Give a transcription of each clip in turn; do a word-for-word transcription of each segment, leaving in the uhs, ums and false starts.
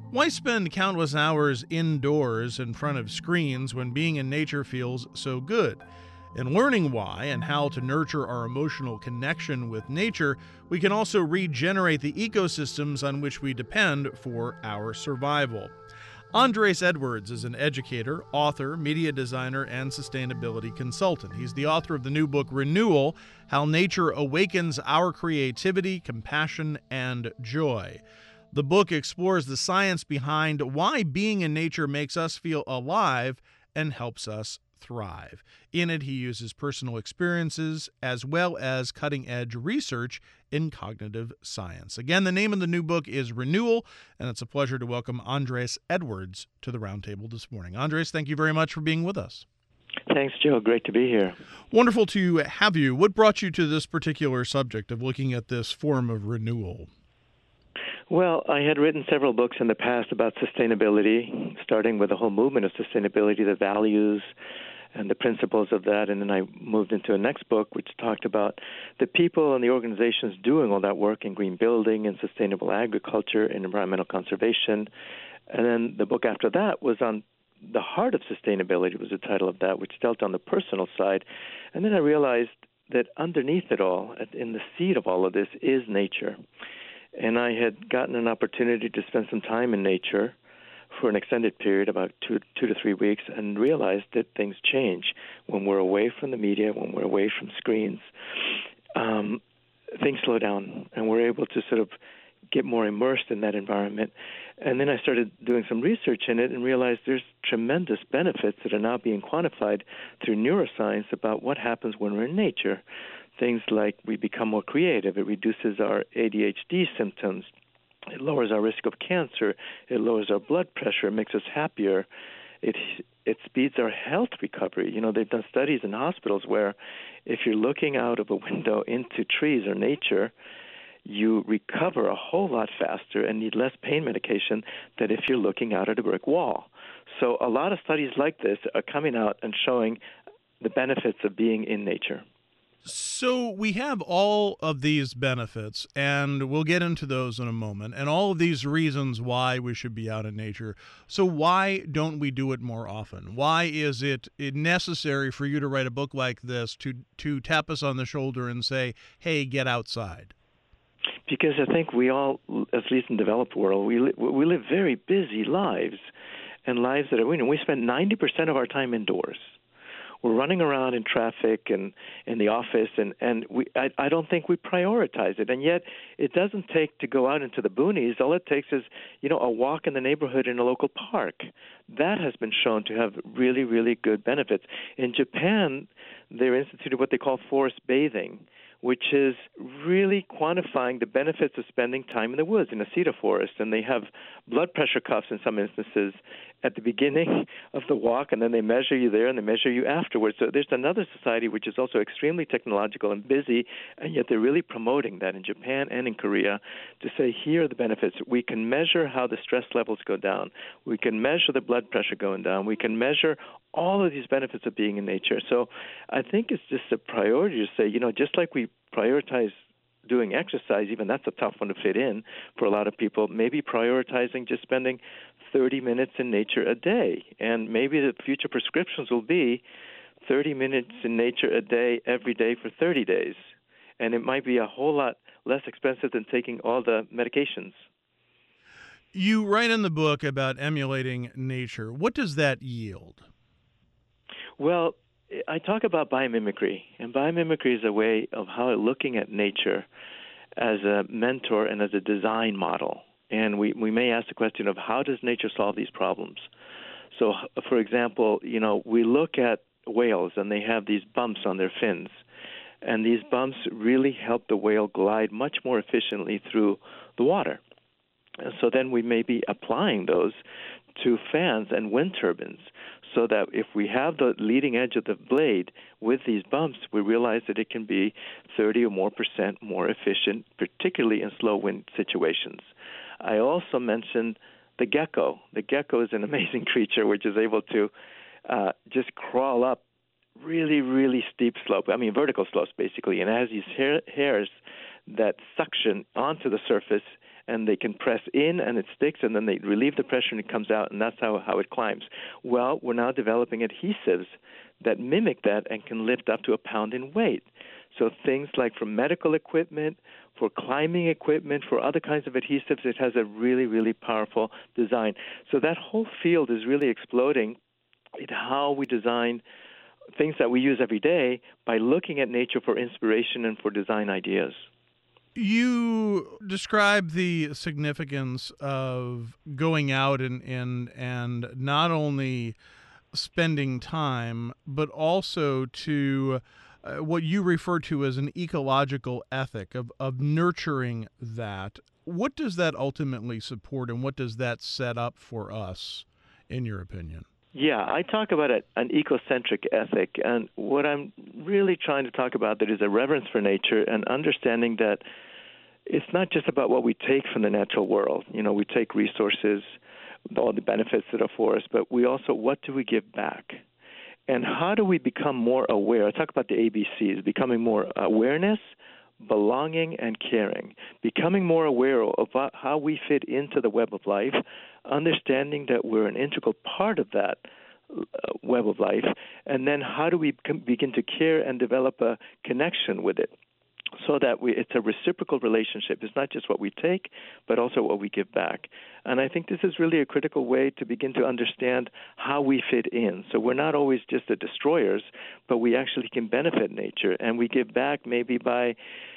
Why spend countless hours indoors in front of screens when being in nature feels so good? In learning why and how to nurture our emotional connection with nature, we can also regenerate the ecosystems on which we depend for our survival. Andres Edwards is an educator, author, media designer, and sustainability consultant. He's the author of the new book, Renewal: How Nature Awakens Our Creativity, Compassion, and Joy. The book explores the science behind why being in nature makes us feel alive and helps us thrive. In it, he uses personal experiences as well as cutting-edge research in cognitive science. Again, the name of the new book is Renewal, and it's a pleasure to welcome Andres Edwards to the Roundtable this morning. Andres, thank you very much for being with us. Thanks, Joe. Great to be here. Wonderful to have you. What brought you to this particular subject of looking at this form of renewal? Well, I had written several books in the past about sustainability, starting with the whole movement of sustainability, the values and the principles of that. And then I moved into a next book, which talked about the people and the organizations doing all that work in green building and sustainable agriculture and environmental conservation. And then the book after that was on the heart of sustainability, was the title of that, which dealt on the personal side. And then I realized that underneath it all, in the seed of all of this, is nature. And I had gotten an opportunity to spend some time in nature for an extended period, about two, two to three weeks, and realized that things change when we're away from the media, when we're away from screens. Um, things slow down, and we're able to sort of get more immersed in that environment. And then I started doing some research in it and realized there's tremendous benefits that are now being quantified through neuroscience about what happens when we're in nature. Things like we become more creative. It reduces our A D H D symptoms. It lowers our risk of cancer. It lowers our blood pressure. It makes us happier. It it speeds our health recovery. You know, they've done studies in hospitals where if you're looking out of a window into trees or nature, you recover a whole lot faster and need less pain medication than if you're looking out at a brick wall. So a lot of studies like this are coming out and showing the benefits of being in nature. So we have all of these benefits, and we'll get into those in a moment, and all of these reasons why we should be out in nature. So why don't we do it more often? Why is it necessary for you to write a book like this to, to tap us on the shoulder and say, hey, get outside? Because I think we all, at least in the developed world, we, li- we live very busy lives, and lives that are, you know, we spend ninety percent of our time indoors. We're running around in traffic and in the office, and, and we I, I don't think we prioritize it. And yet it doesn't take to go out into the boonies. All it takes is, you know, a walk in the neighborhood in a local park. That has been shown to have really, really good benefits. In Japan, they instituted what they call forest bathing, which is really quantifying the benefits of spending time in the woods in a cedar forest. And they have blood pressure cuffs in some instances at the beginning of the walk, and then they measure you there and they measure you afterwards. So there's another society which is also extremely technological and busy, and yet they're really promoting that in Japan and in Korea to say, here are the benefits. We can measure how the stress levels go down. We can measure the blood pressure going down. We can measure all of these benefits of being in nature. So I think it's just a priority to say, you know, just like we prioritize doing exercise, even that's a tough one to fit in for a lot of people, maybe prioritizing just spending thirty minutes in nature a day. And maybe the future prescriptions will be thirty minutes in nature a day every day for thirty days. And it might be a whole lot less expensive than taking all the medications. You write in the book about emulating nature. What does that yield? Well, I talk about biomimicry, and biomimicry is a way of how looking at nature as a mentor and as a design model. And we, we may ask the question of how does nature solve these problems? So, for example, you know, we look at whales, and they have these bumps on their fins. And these bumps really help the whale glide much more efficiently through the water. And so then we may be applying those to fans and wind turbines, so that if we have the leading edge of the blade with these bumps, we realize that it can be thirty or more percent more efficient, particularly in slow wind situations. I also mentioned the gecko. The gecko is an amazing creature which is able to uh, just crawl up really, really steep slope, I mean vertical slopes basically, and it has these hair, hairs that suction onto the surface and they can press in and it sticks, and then they relieve the pressure and it comes out, and that's how, how it climbs. Well, we're now developing adhesives that mimic that and can lift up to a pound in weight. So things like for medical equipment, for climbing equipment, for other kinds of adhesives, it has a really, really powerful design. So that whole field is really exploding in how we design things that we use every day by looking at nature for inspiration and for design ideas. You describe the significance of going out and, and, and not only spending time, but also to uh, what you refer to as an ecological ethic of, of nurturing that. What does that ultimately support, and what does that set up for us, in your opinion? Yeah, I talk about it, an ecocentric ethic, and what I'm really trying to talk about there is a reverence for nature and understanding that it's not just about what we take from the natural world. You know, we take resources, all the benefits that are for us, but we also, what do we give back? And how do we become more aware? I talk about the A B Cs, becoming more awareness, belonging, and caring. Becoming more aware of how we fit into the web of life, understanding that we're an integral part of that web of life, and then how do we begin to care and develop a connection with it so that we, it's a reciprocal relationship. It's not just what we take, but also what we give back. And I think this is really a critical way to begin to understand how we fit in. So we're not always just the destroyers, but we actually can benefit nature, and we give back maybe by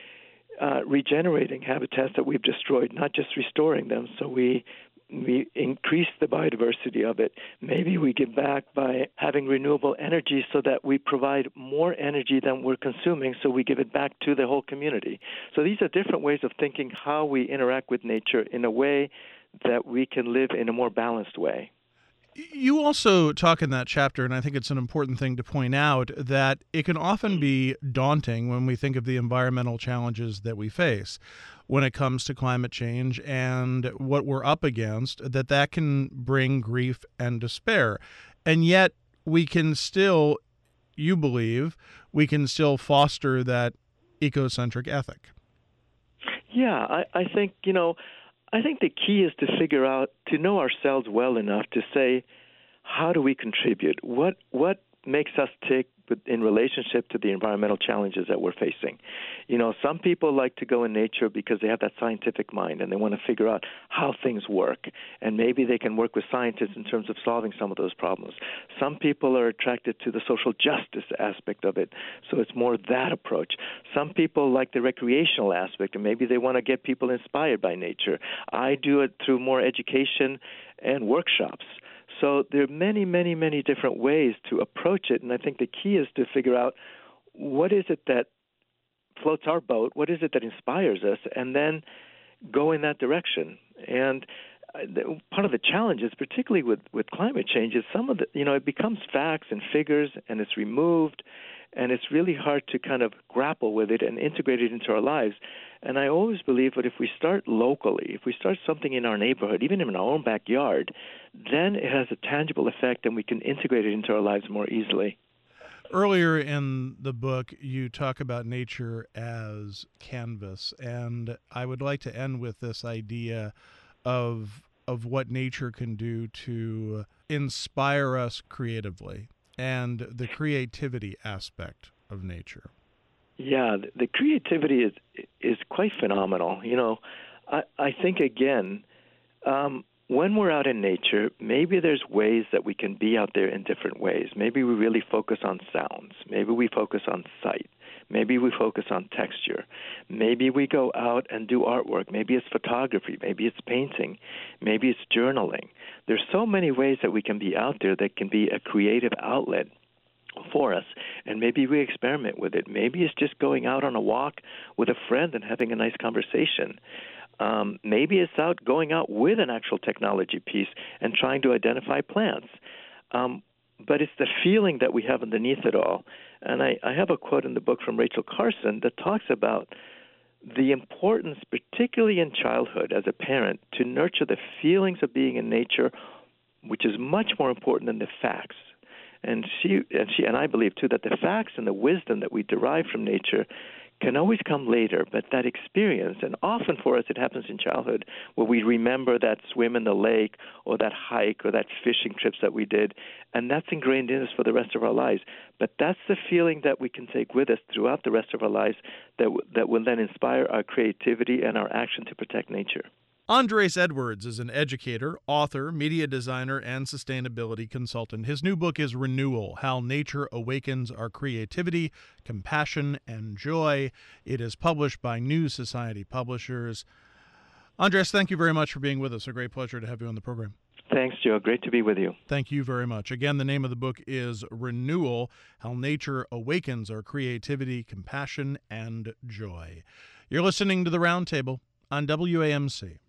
uh, regenerating habitats that we've destroyed, not just restoring them. So we we increase the biodiversity of it. Maybe we give back by having renewable energy so that we provide more energy than we're consuming, so we give it back to the whole community. So these are different ways of thinking how we interact with nature in a way that we can live in a more balanced way. You also talk in that chapter, and I think it's an important thing to point out, that it can often be daunting when we think of the environmental challenges that we face when it comes to climate change and what we're up against, that that can bring grief and despair. And yet we can still, you believe, we can still foster that ecocentric ethic. Yeah, I, I think, you know, I think the key is to figure out, to know ourselves well enough to say, how do we contribute? What what makes us tick in relationship to the environmental challenges that we're facing? You know, some people like to go in nature because they have that scientific mind and they want to figure out how things work. And maybe they can work with scientists in terms of solving some of those problems. Some people are attracted to the social justice aspect of it, so it's more that approach. Some people like the recreational aspect, and maybe they want to get people inspired by nature. I do it through more education and workshops. So there are many, many, many different ways to approach it, and I think the key is to figure out what is it that floats our boat, what is it that inspires us, and then go in that direction. And part of the challenge is, particularly with, with climate change, is some of the, you know, it becomes facts and figures, and it's removed, and it's really hard to kind of grapple with it and integrate it into our lives. And I always believe that if we start locally, if we start something in our neighborhood, even in our own backyard, then it has a tangible effect and we can integrate it into our lives more easily. Earlier in the book, you talk about nature as canvas, and I would like to end with this idea of of what nature can do to inspire us creatively and the creativity aspect of nature. Yeah, the creativity is is quite phenomenal. You know, I, I think, again, um, when we're out in nature, maybe there's ways that we can be out there in different ways. Maybe we really focus on sounds. Maybe we focus on sight. Maybe we focus on texture. Maybe we go out and do artwork. Maybe it's photography. Maybe it's painting. Maybe it's journaling. There's so many ways that we can be out there that can be a creative outlet for us, and maybe we experiment with it. Maybe it's just going out on a walk with a friend and having a nice conversation. Um, maybe it's out going out with an actual technology piece and trying to identify plants. Um, but it's the feeling that we have underneath it all. And I, I have a quote in the book from Rachel Carson that talks about the importance, particularly in childhood as a parent, to nurture the feelings of being in nature, which is much more important than the facts. And she and she and I believe too that the facts and the wisdom that we derive from nature can always come later, but that experience, and often for us it happens in childhood, where we remember that swim in the lake or that hike or that fishing trips that we did, and that's ingrained in us for the rest of our lives. But that's the feeling that we can take with us throughout the rest of our lives that, w- that will then inspire our creativity and our action to protect nature. Andres Edwards is an educator, author, media designer, and sustainability consultant. His new book is Renewal: How Nature Awakens Our Creativity, Compassion, and Joy. It is published by New Society Publishers. Andres, thank you very much for being with us. A great pleasure to have you on the program. Thanks, Joe. Great to be with you. Thank you very much. Again, the name of the book is Renewal: How Nature Awakens Our Creativity, Compassion, and Joy. You're listening to The Roundtable on W A M C.